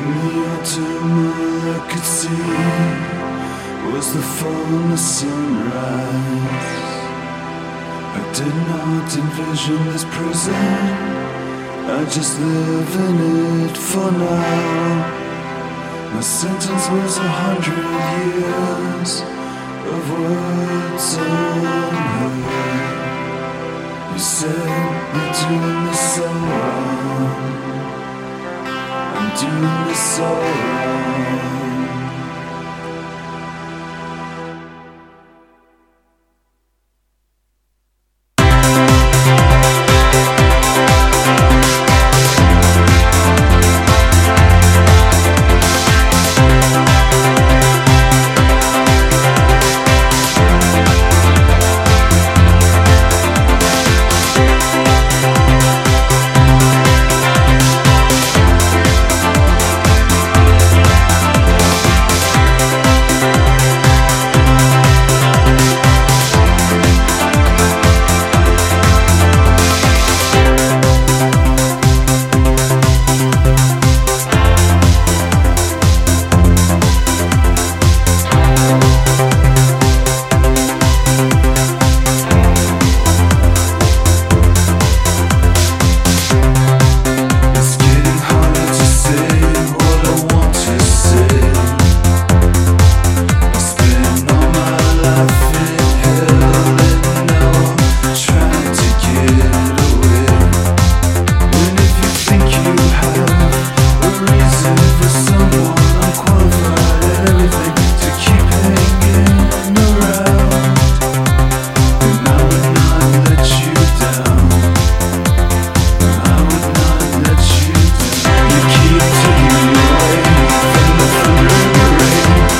the autumn all I could see was the fall of sunrise. I did not envision this prison, I just live in it for now. My sentence was 100 years of words unheard. You said you're doing this so wrong, I'm doing this so wrong.